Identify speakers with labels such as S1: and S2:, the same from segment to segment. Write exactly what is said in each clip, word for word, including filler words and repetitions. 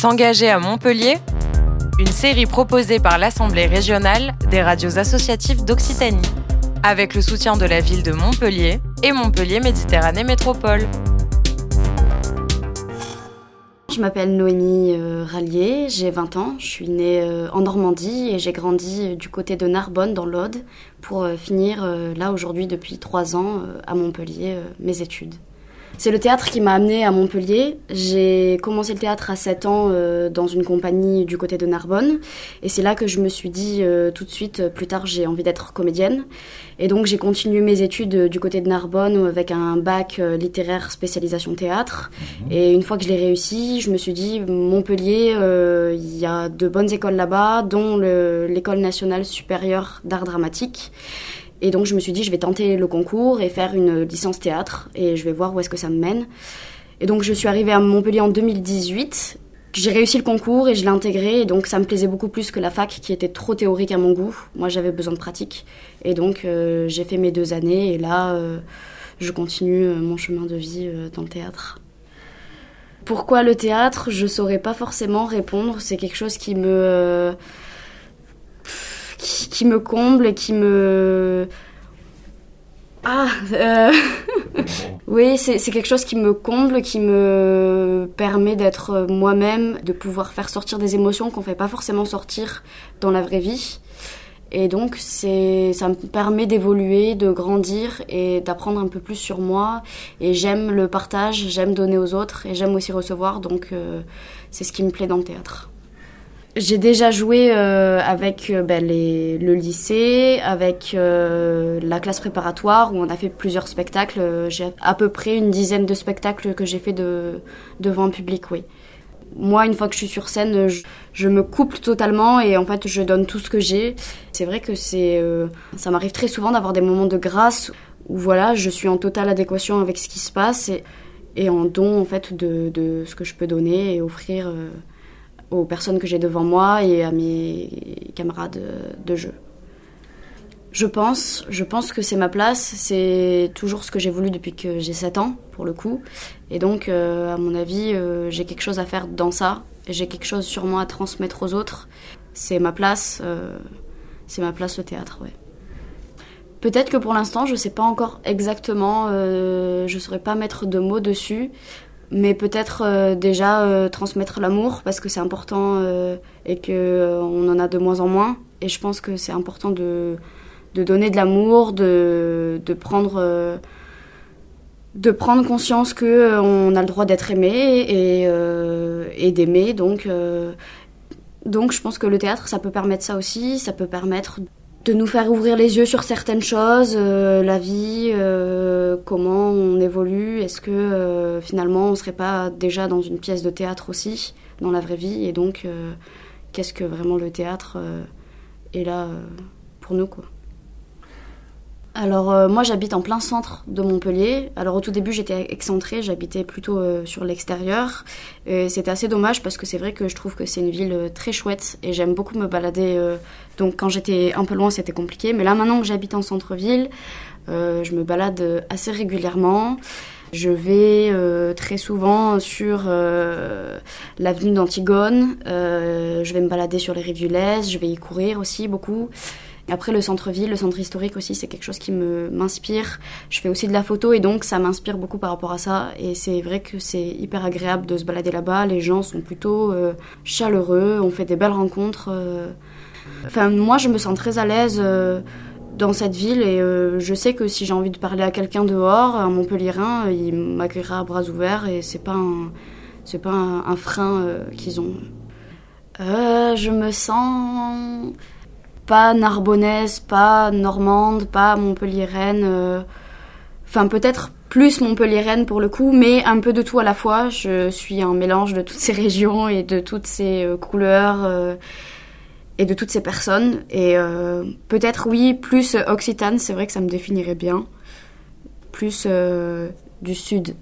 S1: S'engager à Montpellier, une série proposée par l'Assemblée régionale des radios associatives d'Occitanie, avec le soutien de la ville de Montpellier et Montpellier Méditerranée Métropole.
S2: Je m'appelle Noémie euh, Rallier, j'ai vingt ans, je suis née euh, en Normandie et j'ai grandi euh, du côté de Narbonne dans l'Aude pour euh, finir euh, là aujourd'hui depuis trois ans euh, à Montpellier euh, mes études. C'est le théâtre qui m'a amenée à Montpellier. J'ai commencé le théâtre à sept ans euh, dans une compagnie du côté de Narbonne. Et c'est là que je me suis dit euh, tout de suite, euh, plus tard, j'ai envie d'être comédienne. Et donc j'ai continué mes études euh, du côté de Narbonne avec un bac euh, littéraire spécialisation théâtre. Mmh. Et une fois que je l'ai réussi, je me suis dit, Montpellier, euh, il y a de bonnes écoles là-bas, dont le, l'École nationale supérieure d'art dramatique. Et donc je me suis dit, je vais tenter le concours et faire une licence théâtre et je vais voir où est-ce que ça me mène. Et donc je suis arrivée à Montpellier en deux mille dix-huit. J'ai réussi le concours et je l'ai intégré et donc ça me plaisait beaucoup plus que la fac qui était trop théorique à mon goût. Moi j'avais besoin de pratique et donc euh, j'ai fait mes deux années et là euh, je continue euh, mon chemin de vie euh, dans le théâtre. Pourquoi le théâtre ? Je saurais pas forcément répondre. C'est quelque chose qui me... Euh, Qui, qui me comble et qui me... Ah euh... Oui, c'est, c'est quelque chose qui me comble, qui me permet d'être moi-même, de pouvoir faire sortir des émotions qu'on ne fait pas forcément sortir dans la vraie vie. Et donc, c'est, ça me permet d'évoluer, de grandir et d'apprendre un peu plus sur moi. Et j'aime le partage, j'aime donner aux autres et j'aime aussi recevoir. Donc, euh, c'est ce qui me plaît dans le théâtre. J'ai déjà joué euh, avec euh, ben, les, le lycée, avec euh, la classe préparatoire où on a fait plusieurs spectacles. J'ai à peu près une dizaine de spectacles que j'ai fait de, devant un public, oui. Moi, une fois que je suis sur scène, je, je me coupe totalement et en fait, je donne tout ce que j'ai. C'est vrai que c'est, euh, ça m'arrive très souvent d'avoir des moments de grâce où voilà, je suis en totale adéquation avec ce qui se passe et, et en don en fait de, de ce que je peux donner et offrir. Euh, aux personnes que j'ai devant moi et à mes camarades de jeu. Je pense, je pense que c'est ma place, c'est toujours ce que j'ai voulu depuis que j'ai sept ans, pour le coup. Et donc, euh, à mon avis, euh, j'ai quelque chose à faire dans ça, et j'ai quelque chose sur moi à transmettre aux autres. C'est ma place, euh, c'est ma place le théâtre, ouais. Peut-être que pour l'instant, je ne sais pas encore exactement, euh, je ne saurais pas mettre de mots dessus, mais peut-être euh, déjà euh, transmettre l'amour parce que c'est important euh, et qu'on euh, en a de moins en moins. Et je pense que c'est important de, de donner de l'amour, de, de, prendre, euh, de prendre conscience qu'on euh, a le droit d'être aimé et, euh, et d'aimer. Donc, euh, donc je pense que le théâtre, ça peut permettre ça aussi. Ça peut permettre de nous faire ouvrir les yeux sur certaines choses, euh, la vie, euh, comment on évolue, est-ce que euh, finalement on ne serait pas déjà dans une pièce de théâtre aussi, dans la vraie vie, et donc euh, qu'est-ce que vraiment le théâtre euh, est là euh, pour nous, quoi. Alors euh, moi j'habite en plein centre de Montpellier. Alors au tout début j'étais excentrée, j'habitais plutôt euh, sur l'extérieur. Et c'était assez dommage parce que c'est vrai que je trouve que c'est une ville euh, très chouette et j'aime beaucoup me balader. Euh, donc quand j'étais un peu loin c'était compliqué. Mais là maintenant que j'habite en centre-ville, euh, je me balade assez régulièrement. Je vais euh, très souvent sur euh, l'avenue d'Antigone. Euh, je vais me balader sur les rives du Lez, je vais y courir aussi beaucoup. Après, le centre-ville, le centre historique aussi, c'est quelque chose qui me, m'inspire. Je fais aussi de la photo et donc ça m'inspire beaucoup par rapport à ça. Et c'est vrai que c'est hyper agréable de se balader là-bas. Les gens sont plutôt euh, chaleureux, on fait des belles rencontres. Euh... Enfin, moi, je me sens très à l'aise euh, dans cette ville et euh, je sais que si j'ai envie de parler à quelqu'un dehors, un Montpellierin, il m'accueillera à bras ouverts et c'est pas un, c'est pas un, un frein euh, qu'ils ont. Euh, je me sens... pas narbonnaise, pas normande, pas montpelliéraine. Euh... Enfin, peut-être plus montpelliéraine pour le coup, mais un peu de tout à la fois. Je suis un mélange de toutes ces régions et de toutes ces euh, couleurs euh, et de toutes ces personnes. Et euh, peut-être, oui, plus occitane, c'est vrai que ça me définirait bien. Plus euh, du sud.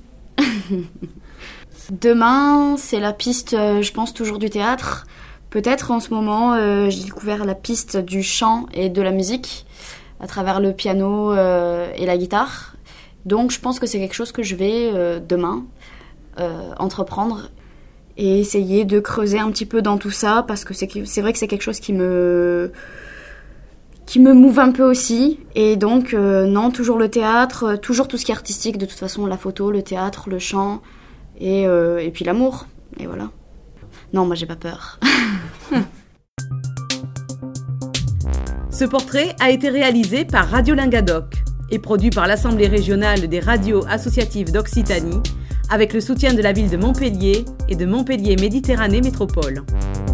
S2: Demain, c'est la piste, euh, je pense, toujours du théâtre. Peut-être en ce moment, euh, j'ai découvert la piste du chant et de la musique à travers le piano euh, et la guitare. Donc je pense que c'est quelque chose que je vais euh, demain euh, entreprendre et essayer de creuser un petit peu dans tout ça, parce que c'est, c'est vrai que c'est quelque chose qui me, qui me mouve un peu aussi. Et donc, euh, non, toujours le théâtre, toujours tout ce qui est artistique, de toute façon, la photo, le théâtre, le chant, et, euh, et puis l'amour, et voilà. Non, moi j'ai pas peur.
S3: Ce portrait a été réalisé par Radio Lingadoc et produit par l'Assemblée régionale des radios associatives d'Occitanie avec le soutien de la ville de Montpellier et de Montpellier Méditerranée Métropole.